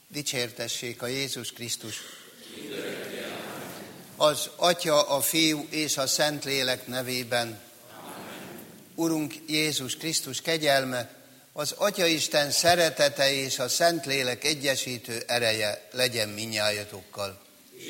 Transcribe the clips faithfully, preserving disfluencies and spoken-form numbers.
Dicsértessék a Jézus Krisztus. Az Atya, a Fiú és a Szentlélek nevében. Amen. Urunk Jézus Krisztus kegyelme, az Atyaisten szeretete és a Szentlélek egyesítő ereje legyen minnyájatokkal.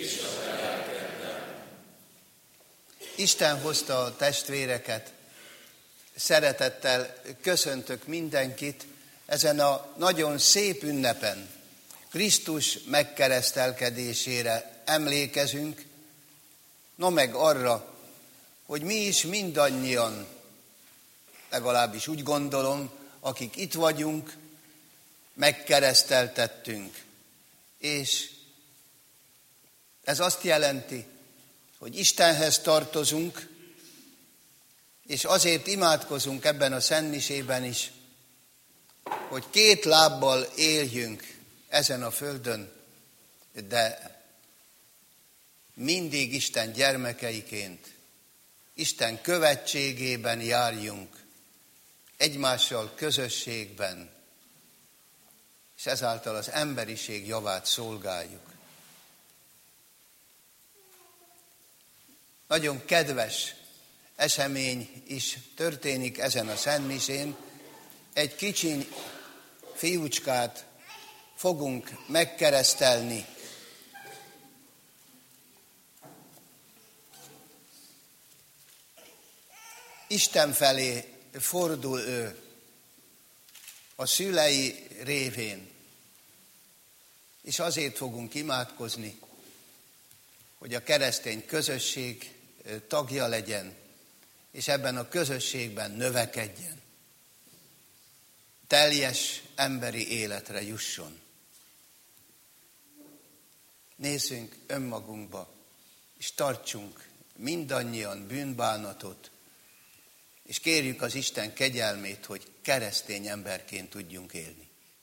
Isten hozta a testvéreket. Szeretettel köszöntök mindenkit ezen a nagyon szép ünnepen. Krisztus megkeresztelkedésére emlékezünk, no meg arra, hogy mi is mindannyian, legalábbis úgy gondolom, akik itt vagyunk, megkereszteltettünk. És ez azt jelenti, hogy Istenhez tartozunk, és azért imádkozunk ebben a szentmisében is, hogy két lábbal éljünk ezen a földön, de mindig Isten gyermekeiként, Isten követségében járjunk, egymással közösségben, és ezáltal az emberiség javát szolgáljuk. Nagyon kedves esemény is történik ezen a szentmisén. Egy kicsiny fiúcskát fogunk megkeresztelni. Isten felé fordul ő a szülei révén, és azért fogunk imádkozni, hogy a keresztény közösség tagja legyen, és ebben a közösségben növekedjen. Teljes emberi életre jusson. Nézzünk önmagunkba, és tartsunk mindannyian bűnbánatot, és kérjük az Isten kegyelmét, hogy keresztény emberként tudjunk élni.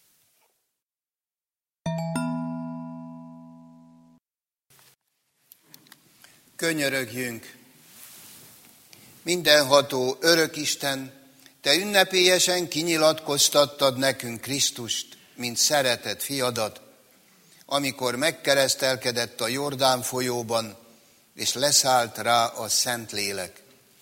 Könyörögjünk! Mindenható örök Isten, Te ünnepélyesen kinyilatkoztattad nekünk Krisztust, mint szeretett fiadat, amikor megkeresztelkedett a Jordán folyóban, és leszállt rá a Szentlélek.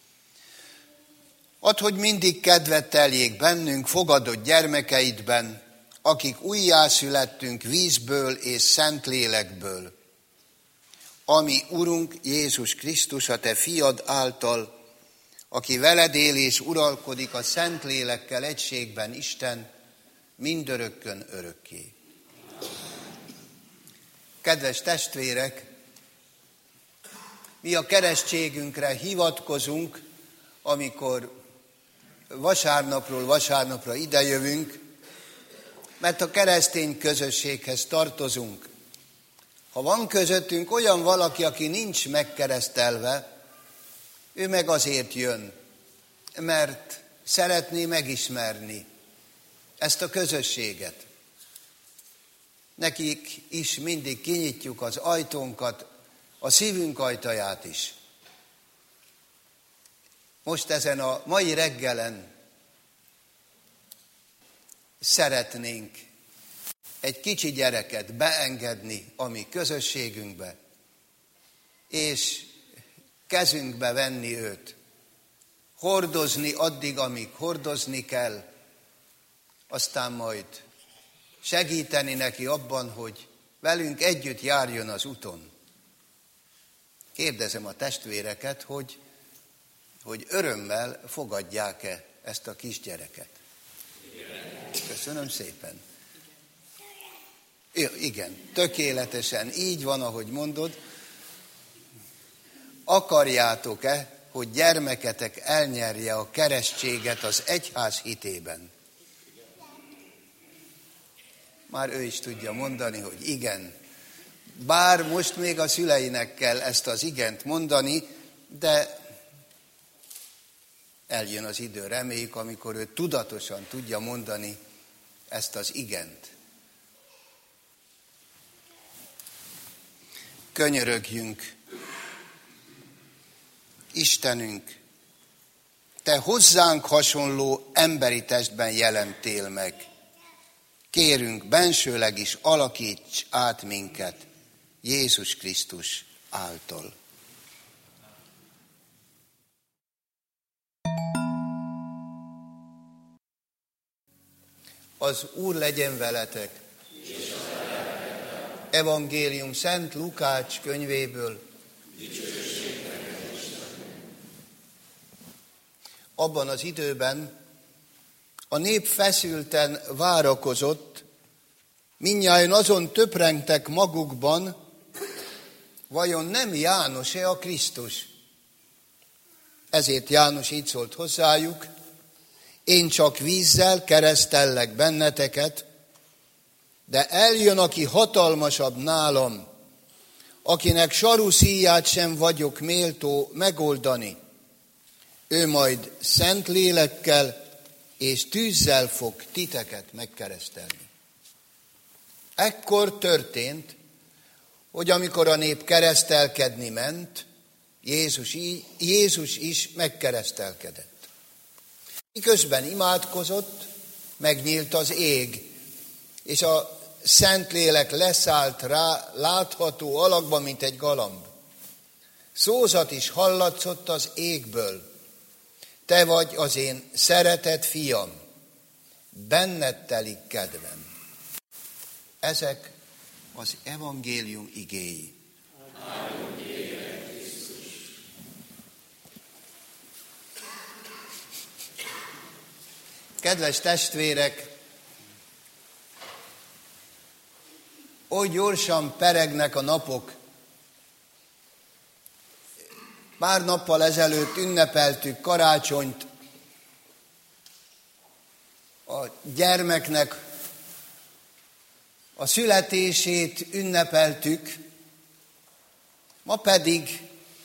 Add, hogy mindig kedvet teljék bennünk fogadott gyermekeidben, akik újjászülettünk vízből és Szentlélekből. Ami Urunk Jézus Krisztus, a Te fiad által, aki veled él és uralkodik a Szentlélekkel egységben, Isten, mindörökkön örökké. Kedves testvérek, mi a keresztségünkre hivatkozunk, amikor vasárnapról vasárnapra idejövünk, mert a keresztény közösséghez tartozunk. Ha van közöttünk olyan valaki, aki nincs megkeresztelve, ő meg azért jön, mert szeretné megismerni ezt a közösséget. Nekik is mindig kinyitjuk az ajtónkat, a szívünk ajtaját is. Most ezen a mai reggelen szeretnénk egy kicsi gyereket beengedni a mi közösségünkbe, és kezünkbe venni őt, hordozni addig, amíg hordozni kell, aztán majd segíteni neki abban, hogy velünk együtt járjon az úton. Kérdezem a testvéreket, hogy, hogy örömmel fogadják-e ezt a kisgyereket. Köszönöm szépen. Igen, tökéletesen így van, ahogy mondod. Akarjátok-e, hogy gyermeketek elnyerje a keresztséget az egyház hitében? Már ő is tudja mondani, hogy igen. Bár most még a szüleinek kell ezt az igent mondani, de eljön az idő, reméljük, amikor ő tudatosan tudja mondani ezt az igent. Könyörögjünk! Istenünk, Te hozzánk hasonló emberi testben jelentél meg. kérünk, bensőleg is alakíts át minket Jézus Krisztus által. Az Úr legyen veletek. Evangélium Szent Lukács könyvéből. Abban az időben a nép feszülten várakozott, mindnyájan azon töprengtek magukban, vajon nem János-e a Krisztus? Ezért János így szólt hozzájuk: én csak vízzel keresztellek benneteket, de eljön, aki hatalmasabb nálam, akinek saruszíját sem vagyok méltó megoldani. Ő majd szent lélekkel és tűzzel fog titeket megkeresztelni. Ekkor történt, hogy amikor a nép keresztelkedni ment, Jézus, Jézus is megkeresztelkedett. Miközben imádkozott, megnyílt az ég, és a Szentlélek leszállt rá látható alakba, mint egy galamb. Szózat is hallatszott az égből: te vagy az én szeretett fiam, benned telik kedvem. Ezek az evangélium igéi. Kedves testvérek, oly gyorsan peregnek a napok. Pár nappal ezelőtt ünnepeltük karácsonyt, a gyermeknek a születését ünnepeltük, ma pedig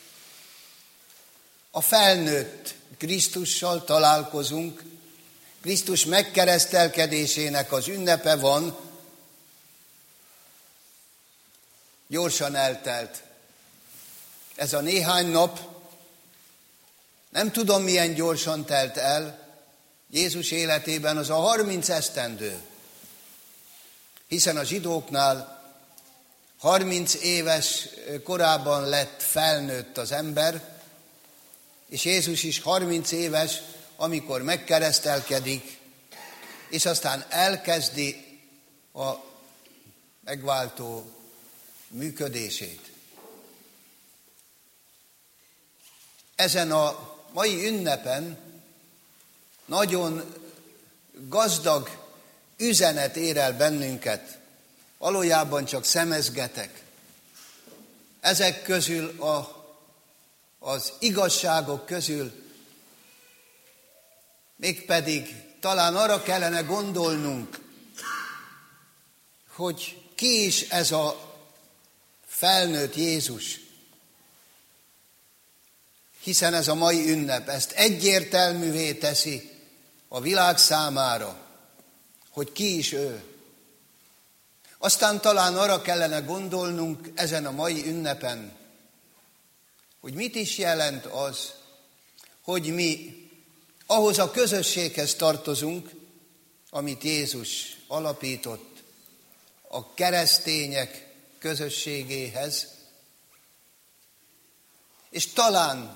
a felnőtt Krisztussal találkozunk. Krisztus megkeresztelkedésének az ünnepe van. Gyorsan eltelt ez a néhány nap. Nem tudom, milyen gyorsan telt el Jézus életében az a harminc esztendő, hiszen a zsidóknál harminc éves korában lett felnőtt az ember, és Jézus is harminc éves, amikor megkeresztelkedik, és aztán elkezdi a megváltó működését. Ezen a mai ünnepen nagyon gazdag üzenet ér el bennünket. Valójában csak szemezgetek. Ezek közül, a, az igazságok közül mégpedig talán arra kellene gondolnunk, hogy ki is ez a felnőtt Jézus. Hiszen ez a mai ünnep ezt egyértelművé teszi a világ számára, hogy ki is ő. Aztán talán arra kellene gondolnunk ezen a mai ünnepen, hogy mit is jelent az, hogy mi ahhoz a közösséghez tartozunk, amit Jézus alapított, a keresztények közösségéhez, és talán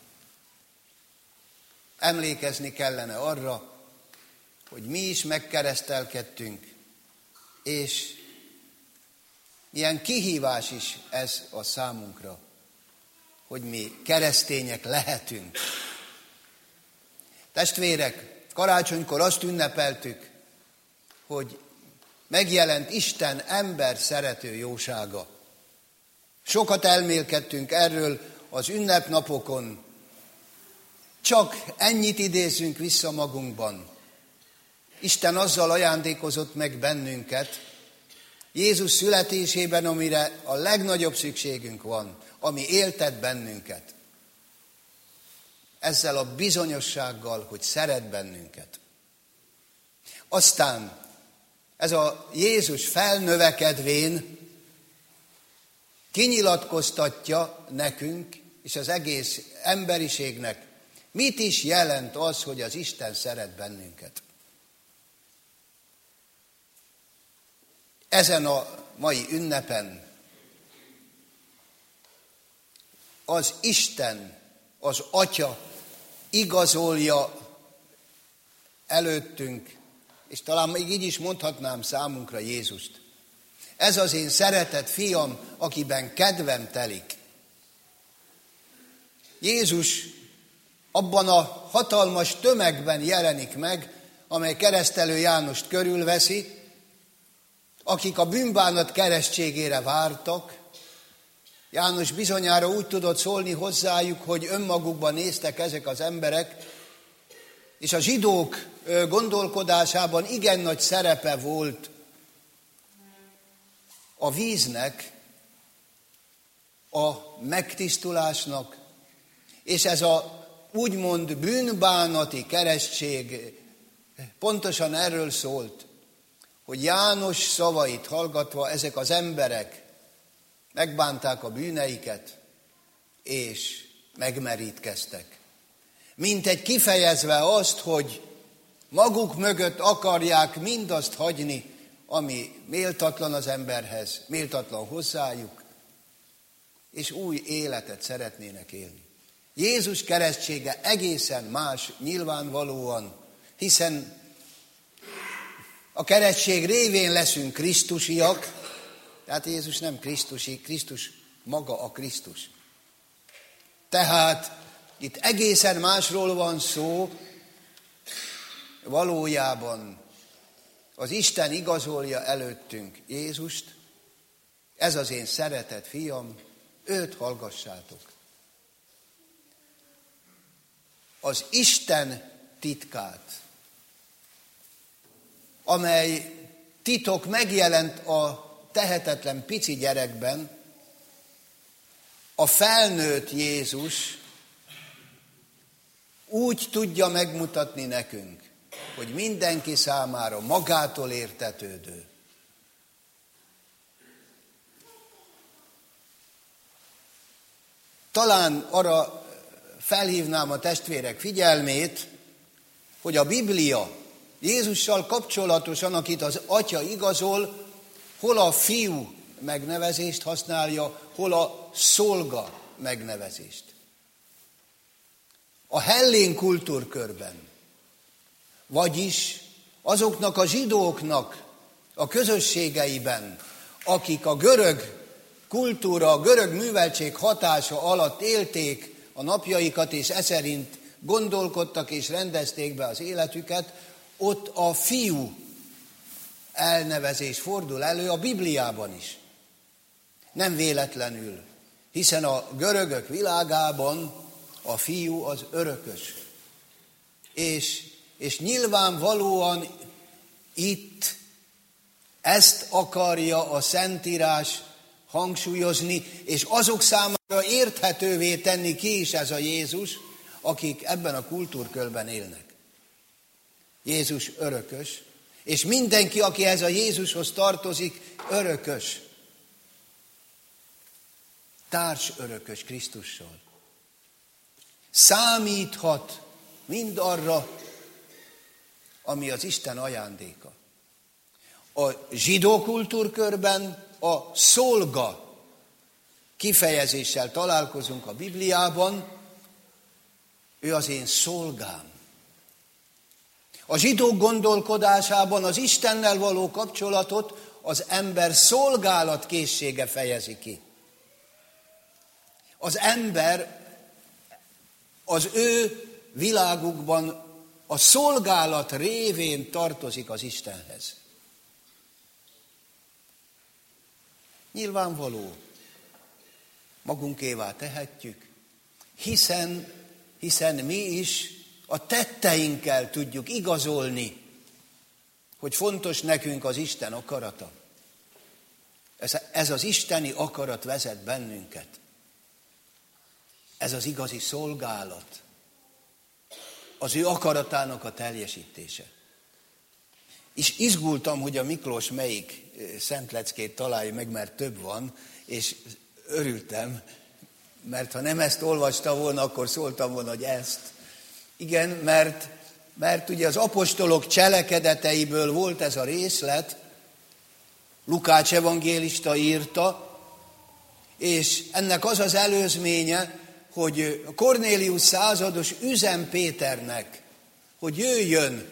emlékezni kellene arra, hogy mi is megkeresztelkedtünk, és milyen kihívás is ez a számunkra, hogy mi keresztények lehetünk. Testvérek, karácsonykor azt ünnepeltük, hogy megjelent Isten ember szerető jósága. Sokat elmélkedtünk erről az ünnepnapokon, csak ennyit idézzünk vissza magunkban. Isten azzal ajándékozott meg bennünket, Jézus születésében, amire a legnagyobb szükségünk van, ami éltet bennünket. Ezzel a bizonyossággal, hogy szeret bennünket. Aztán ez a Jézus felnövekedvén kinyilatkoztatja nekünk és az egész emberiségnek, mit is jelent az, hogy az Isten szeret bennünket. ezen a mai ünnepen az Isten, az Atya igazolja előttünk, és talán még így is mondhatnám számunkra Jézust. Ez az én szeretett fiam, akiben kedvem telik. Jézus abban a hatalmas tömegben jelenik meg, amely Keresztelő Jánost körülveszi, akik a bűnbánat keresztségére vártak. János bizonyára úgy tudott szólni hozzájuk, hogy önmagukban néztek ezek az emberek, és a zsidók gondolkodásában igen nagy szerepe volt a víznek, a megtisztulásnak, és ez a úgymond bűnbánati keresztség pontosan erről szólt, hogy János szavait hallgatva ezek az emberek megbánták a bűneiket, és megmerítkeztek. Mintegy kifejezve azt, hogy maguk mögött akarják mindazt hagyni, ami méltatlan az emberhez, méltatlan hozzájuk, és új életet szeretnének élni. Jézus keresztsége egészen más nyilvánvalóan, hiszen a keresztség révén leszünk krisztusiak, tehát Jézus nem krisztusi, Krisztus maga a Krisztus. Tehát itt egészen másról van szó, valójában az Isten igazolja előttünk Jézust, ez az én szeretett fiam, őt hallgassátok. Az Isten titkát, amely titok megjelent a tehetetlen pici gyerekben, a felnőtt Jézus úgy tudja megmutatni nekünk, hogy mindenki számára magától értetődő. Talán arra felhívnám a testvérek figyelmét, hogy a Biblia Jézussal kapcsolatosan, akit az Atya igazol, hol a fiú megnevezést használja, hol a szolga megnevezést. A hellén kultúrkörben, vagyis azoknak a zsidóknak a közösségeiben, akik a görög kultúra, a görög műveltség hatása alatt élték a napjaikat, és e szerint gondolkodtak és rendezték be az életüket, ott a fiú elnevezés fordul elő a Bibliában is. Nem véletlenül, hiszen a görögök világában a fiú az örökös. És, és nyilvánvalóan itt ezt akarja a Szentírás hangsúlyozni, és azok számára érthetővé tenni, ki is ez a Jézus, akik ebben a kultúrkörben élnek. Jézus örökös, és mindenki, aki ez a Jézushoz tartozik, örökös. Társ örökös Krisztussal. Számíthat mindarra, ami az Isten ajándéka. A zsidó kultúrkörben a szolga kifejezéssel találkozunk a Bibliában, ő az én szolgám. A zsidók gondolkodásában az Istennel való kapcsolatot az ember szolgálatkészsége fejezi ki. Az ember az ő világukban a szolgálat révén tartozik az Istenhez. Nyilvánvaló, magunkévá tehetjük, hiszen, hiszen mi is a tetteinkkel tudjuk igazolni, hogy fontos nekünk az Isten akarata. Ez, ez az isteni akarat vezet bennünket. Ez az igazi szolgálat. Az ő akaratának a teljesítése. És izgultam, hogy a Miklós melyik szentleckét találja meg, mert több van, és örültem, mert ha nem ezt olvasta volna, akkor szóltam volna, hogy ezt. Igen, mert, mert ugye az apostolok cselekedeteiből volt ez a részlet, Lukács evangélista írta, és ennek az az előzménye, hogy Kornélius százados üzen Péternek, hogy jöjjön,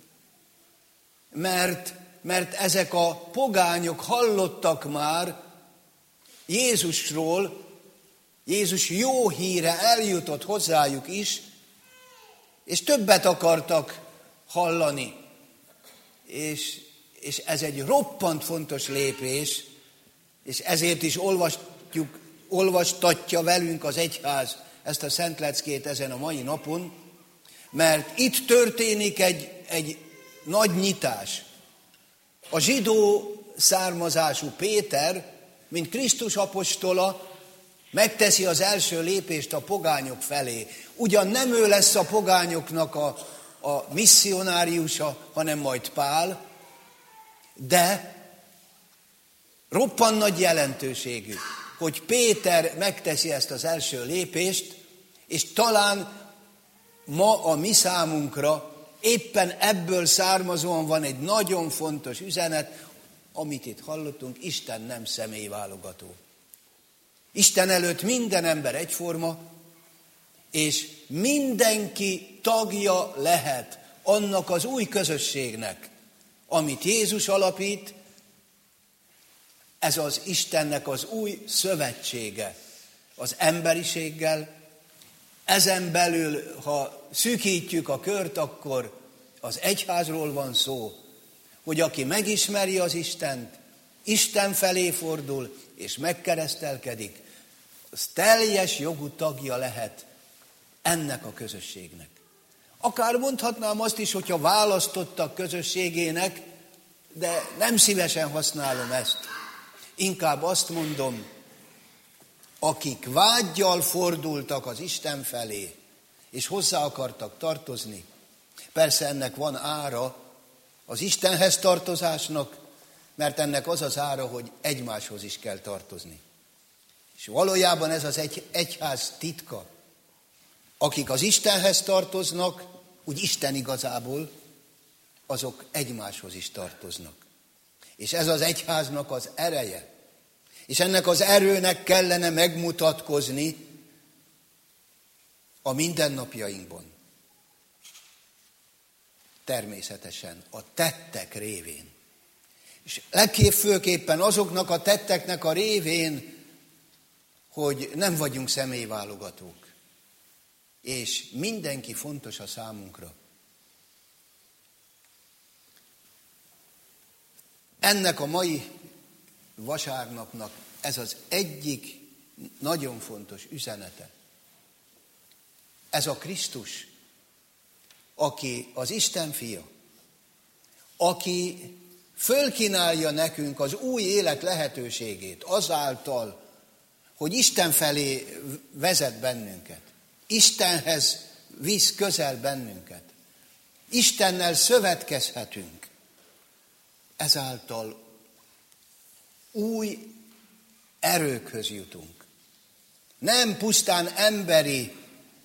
mert, mert ezek a pogányok hallottak már Jézusról, Jézus jó híre eljutott hozzájuk is, és többet akartak hallani. És, és ez egy roppant fontos lépés, és ezért is olvastjuk, olvastatja velünk az egyház ezt a Szent Leckét ezen a mai napon, mert itt történik egy, egy nagy nyitás. A zsidó származású Péter, mint Krisztus apostola, megteszi az első lépést a pogányok felé. Ugyan nem ő lesz a pogányoknak a, a misszionáriusa, hanem majd Pál, de roppan nagy jelentőségű, hogy Péter megteszi ezt az első lépést, és talán ma a mi számunkra éppen ebből származóan van egy nagyon fontos üzenet, amit itt hallottunk, Isten nem személyválogató. Isten előtt minden ember egyforma, és mindenki tagja lehet annak az új közösségnek, amit Jézus alapít. Ez az Istennek az új szövetsége az emberiséggel. Ezen belül, ha szűkítjük a kört, akkor az egyházról van szó, hogy aki megismeri az Istent, Isten felé fordul és megkeresztelkedik, az teljes jogú tagja lehet ennek a közösségnek. Akár mondhatnám azt is, hogyha választottak közösségének, de nem szívesen használom ezt. Inkább azt mondom, akik vággyal fordultak az Isten felé, és hozzá akartak tartozni. Persze ennek van ára az Istenhez tartozásnak, mert ennek az az ára, hogy egymáshoz is kell tartozni. És valójában ez az egy, egyház titka. Akik az Istenhez tartoznak, úgy Isten igazából, azok egymáshoz is tartoznak. És ez az egyháznak az ereje. És ennek az erőnek kellene megmutatkozni a mindennapjainkban. Természetesen a tettek révén. És legképp főképpen azoknak a tetteknek a révén, hogy nem vagyunk személyválogatók. És mindenki fontos a számunkra. Ennek a mai vasárnapnak ez az egyik nagyon fontos üzenete. Ez a Krisztus, aki az Isten fia, aki fölkínálja nekünk az új élet lehetőségét azáltal, hogy Isten felé vezet bennünket. Istenhez visz közel bennünket. Istennel szövetkezhetünk. Ezáltal új erőkhöz jutunk. Nem pusztán emberi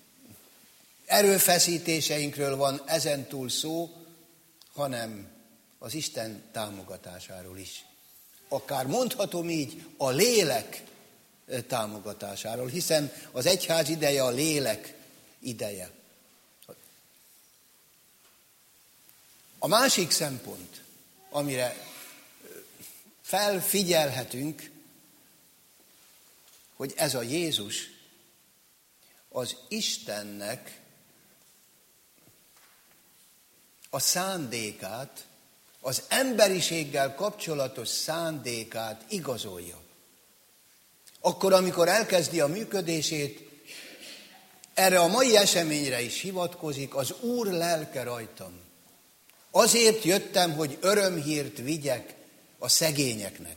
erőfeszítéseinkről van ezentúl szó, hanem az Isten támogatásáról is. Akár mondhatom így, a lélek támogatásáról, hiszen az egyház ideje a lélek ideje. A másik szempont, amire felfigyelhetünk, hogy ez a Jézus az Istennek a szándékát, az emberiséggel kapcsolatos szándékát igazolja. Akkor, amikor elkezdi a működését, erre a mai eseményre is hivatkozik, az Úr lelke rajtam. Azért jöttem, hogy örömhírt vigyek a szegényeknek.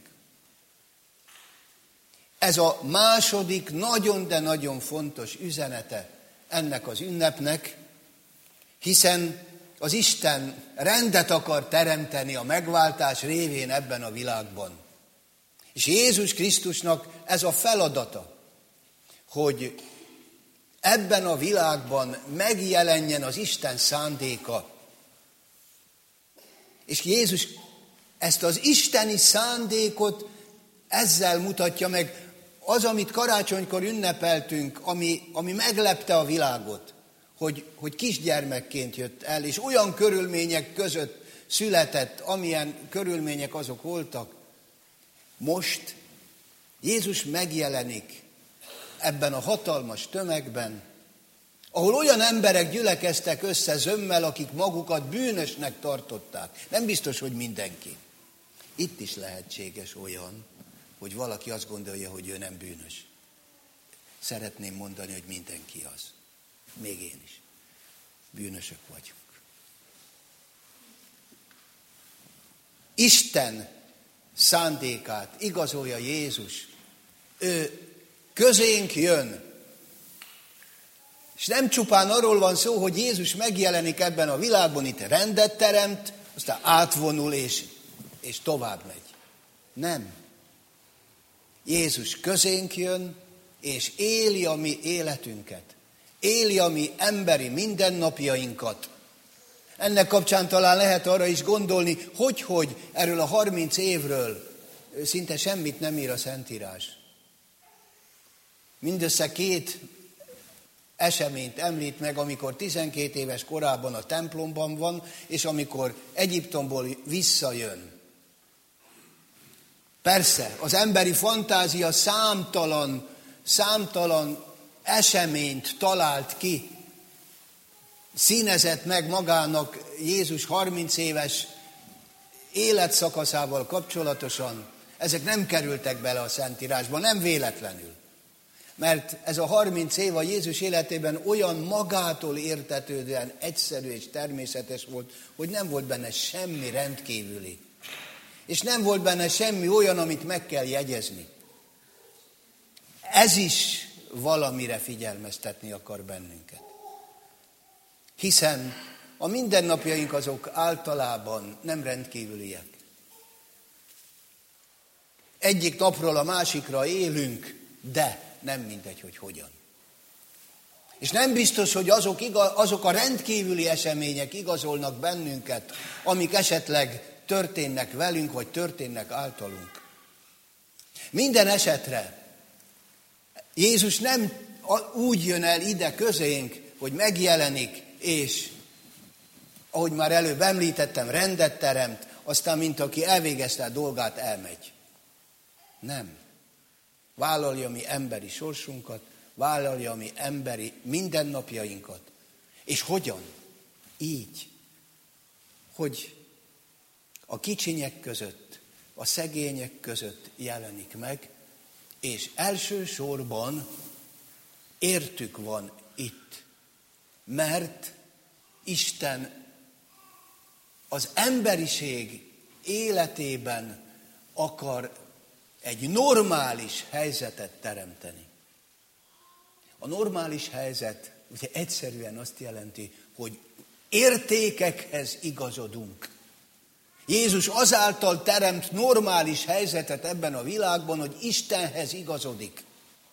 Ez a második nagyon, de nagyon fontos üzenete ennek az ünnepnek, hiszen az Isten rendet akar teremteni a megváltás révén ebben a világban. És Jézus Krisztusnak ez a feladata, hogy ebben a világban megjelenjen az Isten szándéka. És Jézus Ezt az isteni szándékot ezzel mutatja meg az, amit karácsonykor ünnepeltünk, ami, ami meglepte a világot, hogy, hogy kisgyermekként jött el, és olyan körülmények között született, amilyen körülmények azok voltak. Most Jézus megjelenik ebben a hatalmas tömegben, ahol olyan emberek gyülekeztek össze zömmel, akik magukat bűnösnek tartották. Nem biztos, hogy mindenki. Itt is lehetséges olyan, hogy valaki azt gondolja, hogy ő nem bűnös. Szeretném mondani, hogy mindenki az. Még én is. Bűnösök vagyunk. Isten szándékát igazolja Jézus. Ő közénk jön. És nem csupán arról van szó, hogy Jézus megjelenik ebben a világban, itt rendet teremt, aztán átvonul és, és tovább megy. Nem. Jézus közénk jön, és éli a mi életünket. Éli a mi emberi mindennapjainkat. Ennek kapcsán talán lehet arra is gondolni, hogy, hogy erről a harminc évről szinte semmit nem ír a Szentírás. Mindössze két eseményt említ meg, amikor tizenkét éves korában a templomban van, és amikor Egyiptomból visszajön. Persze, az emberi fantázia számtalan, számtalan eseményt talált ki, színezett meg magának Jézus harminc éves életszakaszával kapcsolatosan. Ezek nem kerültek bele a Szentírásba, nem véletlenül. Mert ez a harminc év a Jézus életében olyan magától értetődően egyszerű és természetes volt, hogy nem volt benne semmi rendkívüli. És nem volt benne semmi olyan, amit meg kell jegyezni. Ez is valamire figyelmeztetni akar bennünket. Hiszen a mindennapjaink azok általában nem rendkívüliek. Egyik napról a másikra élünk, de nem mindegy, hogy hogyan. És nem biztos, hogy azok, igaz, azok a rendkívüli események igazolnak bennünket, amik esetleg történnek velünk, vagy történnek általunk. Minden esetre Jézus nem úgy jön el ide közénk, hogy megjelenik, és ahogy már előbb említettem, rendet teremt, aztán mint aki elvégezte a dolgát, elmegy. Nem. Vállalja mi emberi sorsunkat, vállalja mi emberi mindennapjainkat. És hogyan? Így, hogy a kicsinyek között, a szegények között jelenik meg, és elsősorban értük van itt, mert Isten az emberiség életében akar egy normális helyzetet teremteni. A normális helyzet ugye egyszerűen azt jelenti, hogy értékekhez igazodunk. Jézus azáltal teremt normális helyzetet ebben a világban, hogy Istenhez igazodik.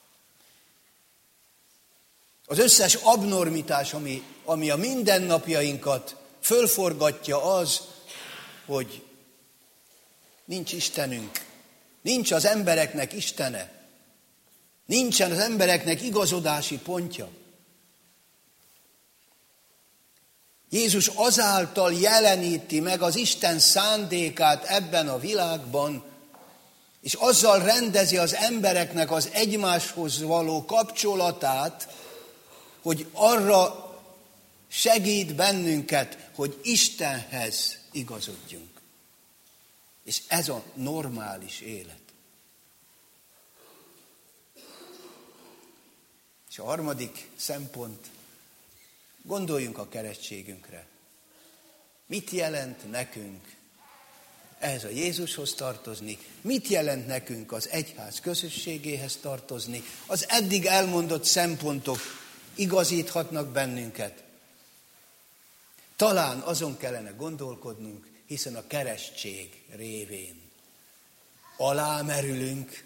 Az összes abnormitás, ami, ami a mindennapjainkat fölforgatja, az, hogy nincs Istenünk, nincs az embereknek Istene, nincsen az embereknek igazodási pontja. Jézus azáltal jeleníti meg az Isten szándékát ebben a világban, és azzal rendezi az embereknek az egymáshoz való kapcsolatát, hogy arra segít bennünket, hogy Istenhez igazodjunk. És ez a normális élet. És a harmadik szempont, gondoljunk a keresztségünkre. Mit jelent nekünk ehhez a Jézushoz tartozni? Mit jelent nekünk az egyház közösségéhez tartozni? Az eddig elmondott szempontok igazíthatnak bennünket. Talán azon kellene gondolkodnunk, hiszen a keresztség révén alámerülünk.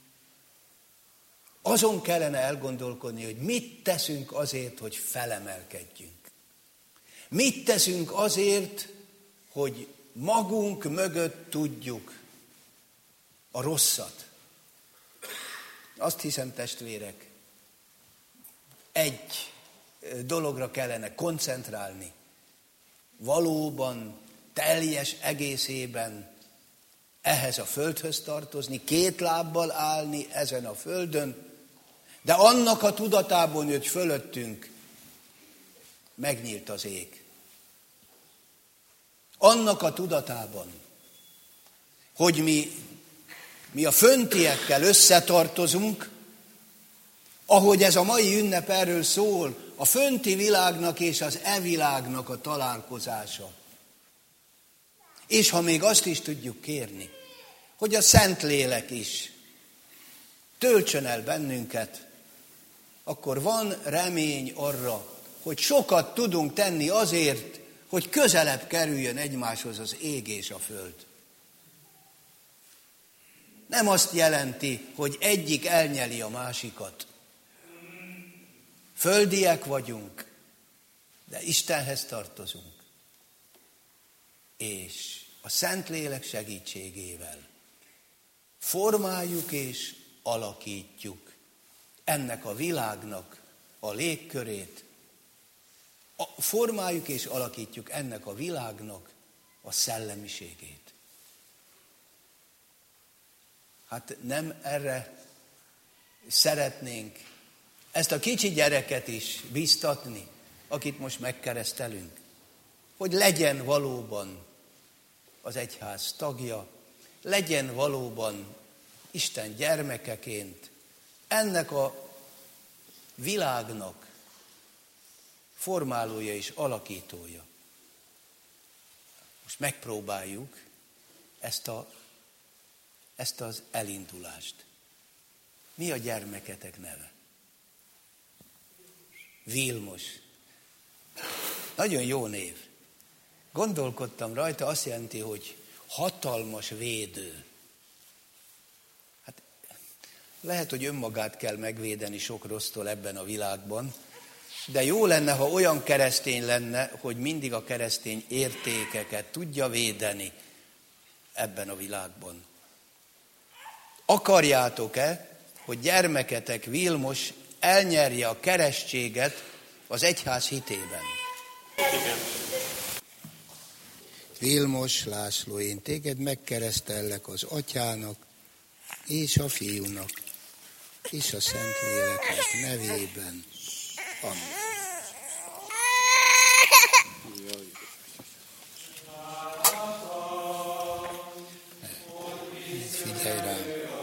Azon kellene elgondolkodni, hogy mit teszünk azért, hogy felemelkedjünk. Mit teszünk azért, hogy magunk mögött tudjuk a rosszat. Azt hiszem, testvérek, egy dologra kellene koncentrálni. Valóban, teljes egészében ehhez a földhöz tartozni, két lábbal állni ezen a földön, de annak a tudatában, hogy fölöttünk megnyílt az ég. Annak a tudatában, hogy mi, mi a föntiekkel összetartozunk, ahogy ez a mai ünnep erről szól, a fönti világnak és az e világnak a találkozása. És ha még azt is tudjuk kérni, hogy a Szentlélek is töltsön el bennünket, akkor van remény arra, hogy sokat tudunk tenni azért, hogy közelebb kerüljön egymáshoz az ég és a föld. Nem azt jelenti, hogy egyik elnyeli a másikat. Földiek vagyunk, de Istenhez tartozunk. És a Szentlélek segítségével formáljuk és alakítjuk ennek a világnak a légkörét, formáljuk és alakítjuk ennek a világnak a szellemiségét. Hát nem erre szeretnénk ezt a kicsi gyereket is bíztatni, akit most megkeresztelünk, hogy legyen valóban az egyház tagja, legyen valóban Isten gyermekeként ennek a világnak formálója és alakítója. Most megpróbáljuk ezt, a, ezt az elindulást. Mi a gyermeketek neve? Vilmos. Nagyon jó név. Gondolkodtam rajta, azt jelenti, hogy hatalmas védő. Hát lehet, hogy önmagát kell megvédeni sok rossztól ebben a világban, de jó lenne, ha olyan keresztény lenne, hogy mindig a keresztény értékeket tudja védeni ebben a világban. Akarjátok-e, hogy gyermeketek Vilmos elnyerje a keresztséget az egyház hitében? Igen. Vilmos László, én téged megkeresztellek az Atyának, és a Fiúnak, és a Szentléleknek nevében. Amen. Figyelj rám.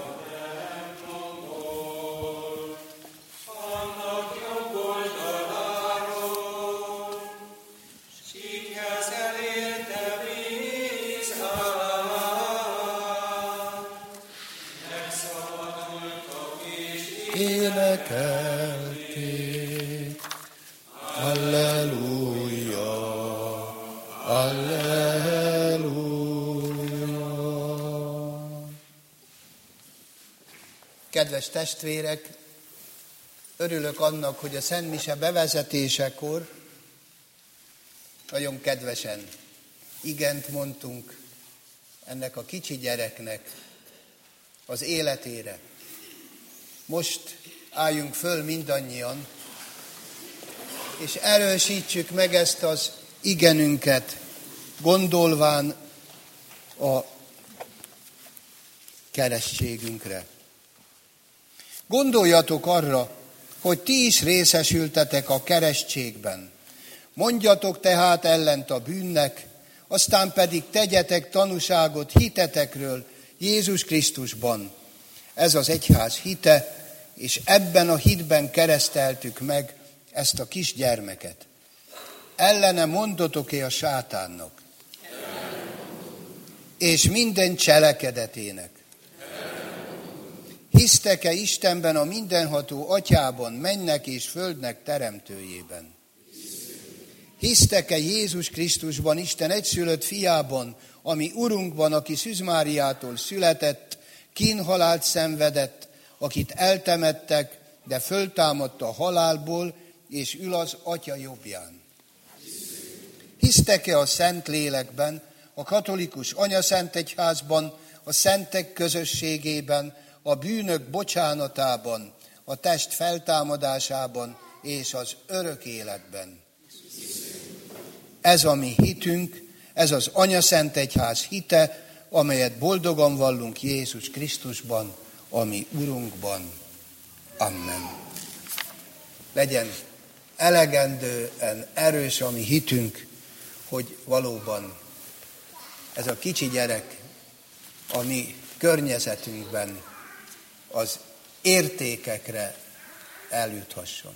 Énekelték, Alleluja, Alleluja. Kedves testvérek, örülök annak, hogy a Szent Mise bevezetésekor nagyon kedvesen igent mondtunk ennek a kicsi gyereknek az életére. Most álljunk föl mindannyian, és erősítsük meg ezt az igenünket, gondolván a keresztségünkre. Gondoljatok arra, hogy ti is részesültetek a keresztségben. Mondjatok tehát ellent a bűnnek, aztán pedig tegyetek tanúságot hitetekről Jézus Krisztusban. Ez az egyház hite, és ebben a hitben kereszteltük meg ezt a kis gyermeket. Ellene mondotok-e a sátánnak? És minden cselekedetének? Hisztek-e Istenben, a mindenható Atyában, mennek és földnek teremtőjében? Hisztek-e Jézus Krisztusban, Isten egyszülött fiában, ami Urunkban, aki Szűz Máriától született, kínhalált szenvedett, akit eltemettek, de föltámadt a halálból, és ül az Atya jobbján? Hisztek-e a Szentlélekben, a katolikus anyaszentegyházban, a szentek közösségében, a bűnök bocsánatában, a test feltámadásában és az örök életben. Ez a mi hitünk, ez az anyaszentegyház hite, amelyet boldogan vallunk Jézus Krisztusban, a mi Urunkban. Amen. Legyen elegendően erős a mi hitünk, hogy valóban ez a kicsi gyerek a mi környezetünkben az értékekre eljuthasson.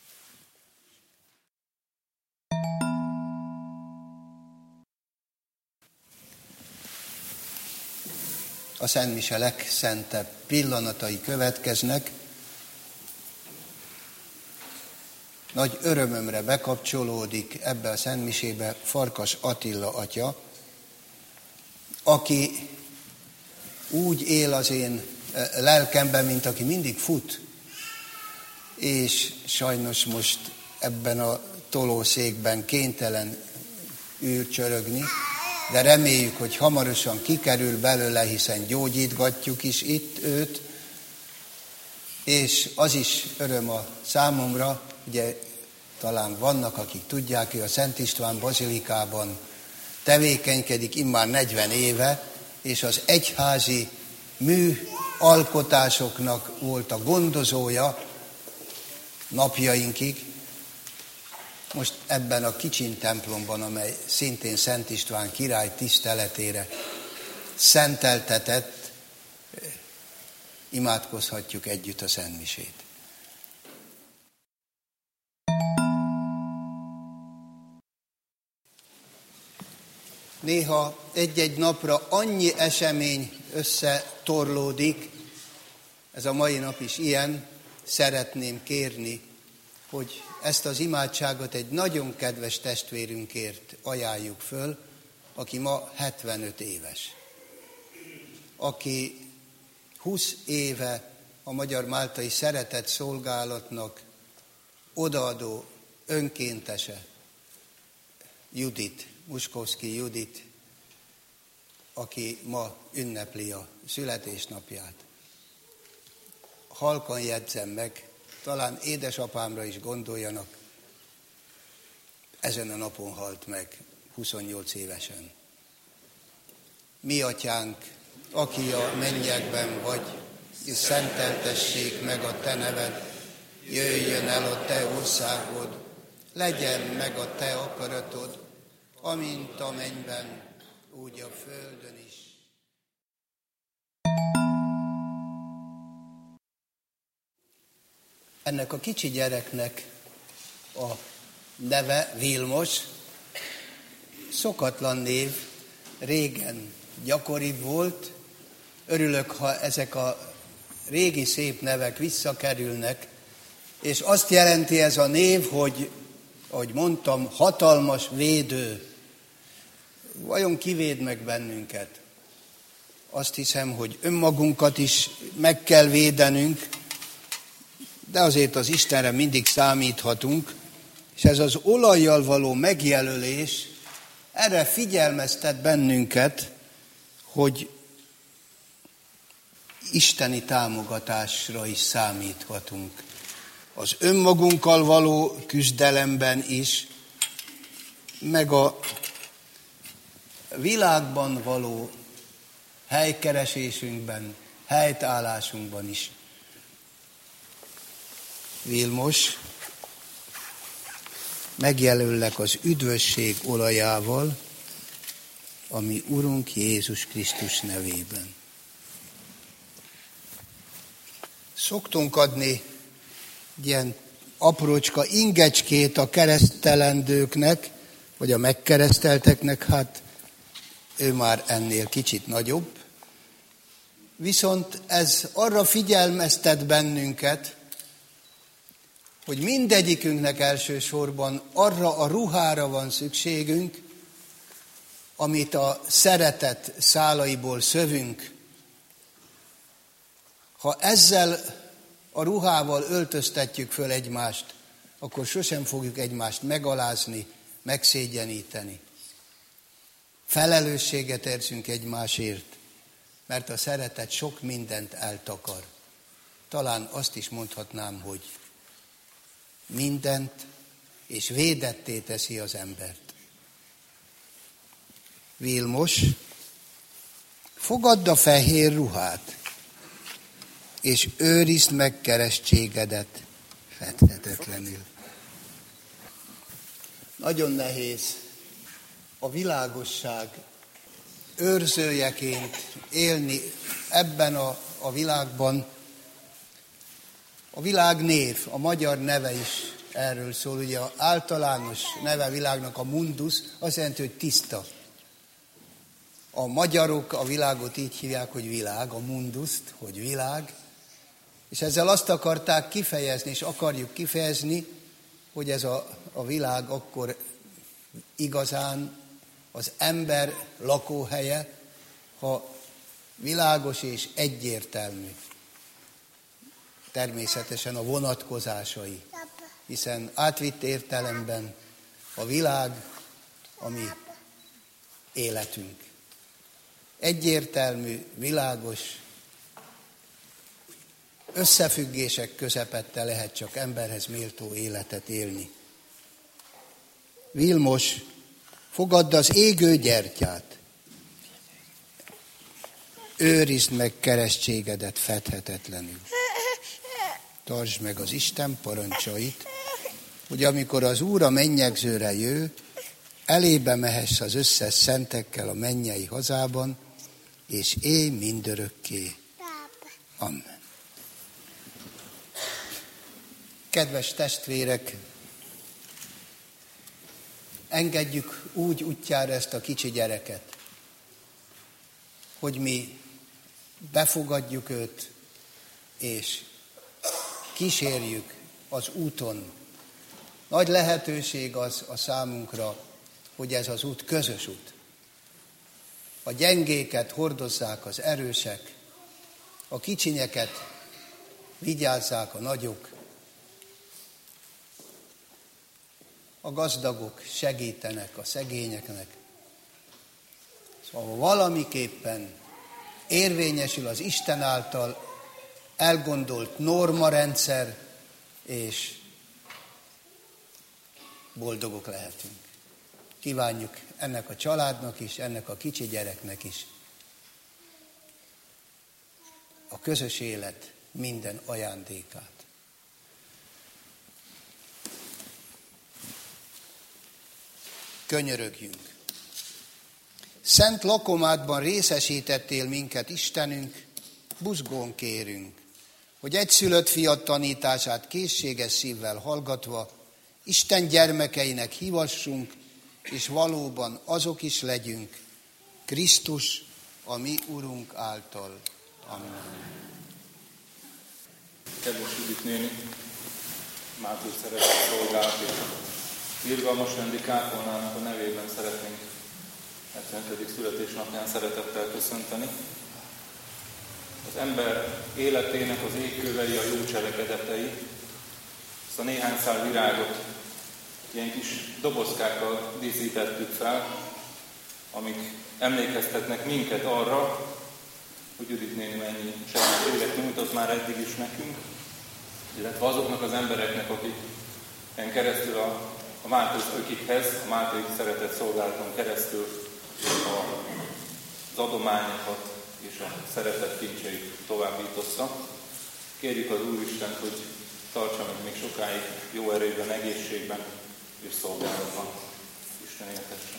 A Szent Mise legszentebb pillanatai következnek. Nagy örömömre bekapcsolódik ebbe a Szent Misébe Farkas Attila atya, aki úgy él az én lelkemben, mint aki mindig fut, és sajnos most ebben a tolószékben kénytelen űrcsörögni, de reméljük, hogy hamarosan kikerül belőle, hiszen gyógyítgatjuk is itt őt, és az is öröm a számomra, ugye talán vannak, akik tudják, hogy a Szent István bazilikában tevékenykedik immár negyven éve, és az egyházi műalkotásoknak volt a gondozója napjainkig. Most ebben a kicsin templomban, amely szintén Szent István király tiszteletére szenteltetett, imádkozhatjuk együtt a Szent Misét. Néha egy-egy napra annyi esemény összetorlódik, ez a mai nap is ilyen, szeretném kérni, hogy ezt az imádságot egy nagyon kedves testvérünkért ajánljuk föl, aki ma hetvenöt éves. Aki húsz éve a Magyar Máltai Szeretett Szolgálatnak odaadó önkéntese, Judit, Muskowski Judit, aki ma ünnepli a születésnapját. Halkan jegyzem meg, talán édesapámra is gondoljanak, ezen a napon halt meg, huszonnyolc évesen. Mi atyánk, aki a mennyekben vagy, szenteltessék meg a te neved, jöjjön el a te országod, legyen meg a te akaratod, amint a mennyben, úgy a földön is. Ennek a kicsi gyereknek a neve Vilmos, szokatlan név, régen gyakoribb volt. Örülök, ha ezek a régi szép nevek visszakerülnek, és azt jelenti ez a név, hogy, ahogy mondtam, hatalmas védő. Vajon kivéd meg bennünket? Azt hiszem, hogy önmagunkat is meg kell védenünk, de azért az Istenre mindig számíthatunk, és ez az olajjal való megjelölés erre figyelmeztet bennünket, hogy isteni támogatásra is számíthatunk. Az önmagunkkal való küzdelemben is, meg a világban való helykeresésünkben, helytállásunkban is. Vilmos, megjelöllek az üdvösség olajával, ami Urunk Jézus Krisztus nevében. Szoktunk adni ilyen aprócska ingecskét a keresztelendőknek, vagy a megkeresztelteknek, hát ő már ennél kicsit nagyobb. Viszont ez arra figyelmeztet bennünket, hogy mindegyikünknek elsősorban arra a ruhára van szükségünk, amit a szeretet szálaiból szövünk. Ha ezzel a ruhával öltöztetjük föl egymást, akkor sosem fogjuk egymást megalázni, megszégyeníteni. Felelősséget érzünk egymásért, mert a szeretet sok mindent eltakar. Talán azt is mondhatnám, hogy mindent, és védetté teszi az embert. Vilmos, fogadd a fehér ruhát, és őrizd meg keresztségedet fedhetetlenül. Nagyon nehéz a világosság őrzőjeként élni ebben a, a világban. A világ név, a magyar neve is erről szól. Ugye az általános neve világnak a mundus, azt jelenti, hogy tiszta. A magyarok a világot így hívják, hogy világ, a munduszt, hogy világ. És ezzel azt akarták kifejezni, és akarjuk kifejezni, hogy ez a, a világ akkor igazán az ember lakóhelye, ha világos és egyértelmű. Természetesen a vonatkozásai, hiszen átvitt értelemben a világ a mi életünk. Egyértelmű, világos összefüggések közepette lehet csak emberhez méltó életet élni. Vilmos, fogadd az égő gyertyát, őrizd meg keresztségedet fedhetetlenül. Tartsd meg az Isten parancsait, hogy amikor az Úr a mennyegzőre jő, elébe mehess az összes szentekkel a mennyei hazában, és élj mindörökké. Amen. Kedves testvérek, engedjük úgy útjára ezt a kicsi gyereket, hogy mi befogadjuk őt, és kísérjük az úton. Nagy lehetőség az a számunkra, hogy ez az út közös út. A gyengéket hordozzák az erősek, a kicsinyeket vigyázzák a nagyok, a gazdagok segítenek a szegényeknek. Szóval valamiképpen érvényesül az Isten által elgondolt normarendszer, és boldogok lehetünk. Kívánjuk ennek a családnak is, ennek a kicsi gyereknek is a közös élet minden ajándékát. Könyörögjünk. Szent lakomádban részesítettél minket, Istenünk, buzgón kérünk, hogy egyszülött fiad tanítását készséges szívvel hallgatva, Isten gyermekeinek hívassunk, és valóban azok is legyünk, Krisztus, a mi Urunk által. Amen. Kedves Judit néni, Máté szeretett szolgálat és irgalmas rendi kápolnának a nevében szeretnénk hetvenötödik születésnapján szeretettel köszönteni. Az ember életének az égkövei a jó cselekedetei, ezt a néhány szál virágot ilyen kis dobozkákkal díszítettük fel, amik emlékeztetnek minket arra, hogy Judit néni mennyi segítséget nyújtott már eddig is nekünk, illetve azoknak az embereknek, akiken keresztül a, a Máté ökikhez, a Máté szeretett szolgálaton keresztül a, az adományokat és a szeretett kincseit továbbította. Kérjük az Úristent, hogy tartsa meg még sokáig jó erőben, egészségben és szolgálatban. Isten éltesse.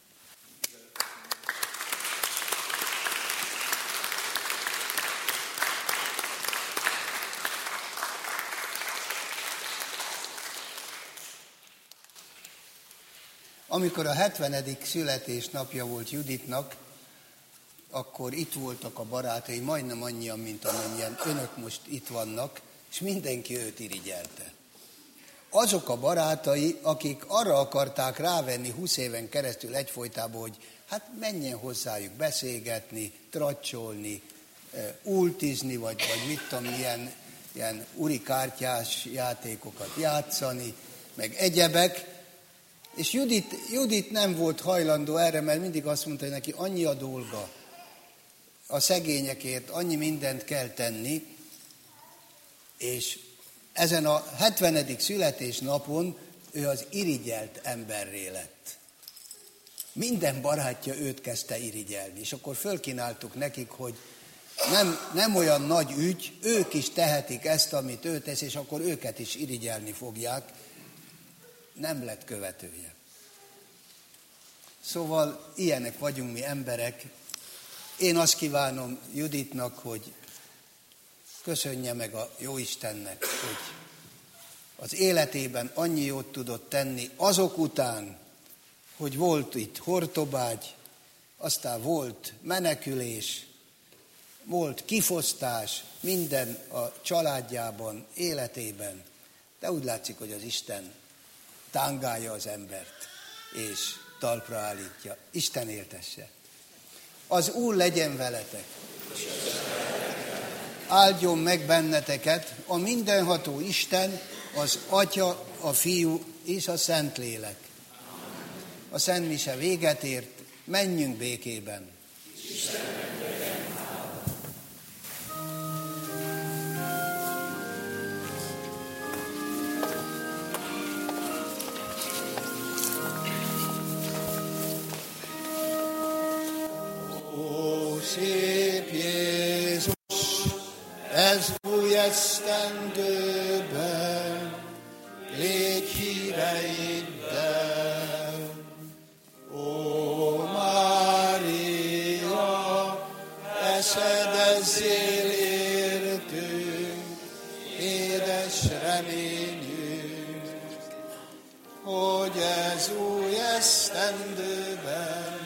Amikor a hetvenedik születésnapja volt Juditnak, akkor itt voltak a barátai, majdnem annyian, mint amennyien önök most itt vannak, és mindenki őt irigyelte. Azok a barátai, akik arra akarták rávenni húsz éven keresztül egyfolytában, hogy hát menjen hozzájuk beszélgetni, tracsolni, ultizni, vagy, vagy mit tudom, ilyen, ilyen urikártyás játékokat játszani, meg egyebek, És Judit, Judit nem volt hajlandó erre, mert mindig azt mondta, hogy neki annyi a dolga, a szegényekért annyi mindent kell tenni, és ezen a hetvenedik születésnapon ő az irigyelt emberré lett. Minden barátja őt kezdte irigyelni, és akkor fölkínáltuk nekik, hogy nem, nem olyan nagy ügy, ők is tehetik ezt, amit ő tesz, és akkor őket is irigyelni fogják. Nem lett követője. Szóval ilyenek vagyunk mi emberek. Én azt kívánom Juditnak, hogy köszönje meg a Jóistennek, hogy az életében annyi jót tudott tenni azok után, hogy volt itt hortobágy, aztán volt menekülés, volt kifosztás, minden a családjában, életében. De úgy látszik, hogy az Isten tángálja az embert, és talpra állítja. Isten éltesse. Az Úr legyen veletek. Áldjon meg benneteket a mindenható Isten, az Atya, a Fiú és a Szentlélek. A Szent Mise véget ért, menjünk békében. Ó, szép Jézus, ez új esztendőben, légy híreiddel. Ó, Mária, eszedezzél értünk, édes reményünk, hogy ez új esztendőben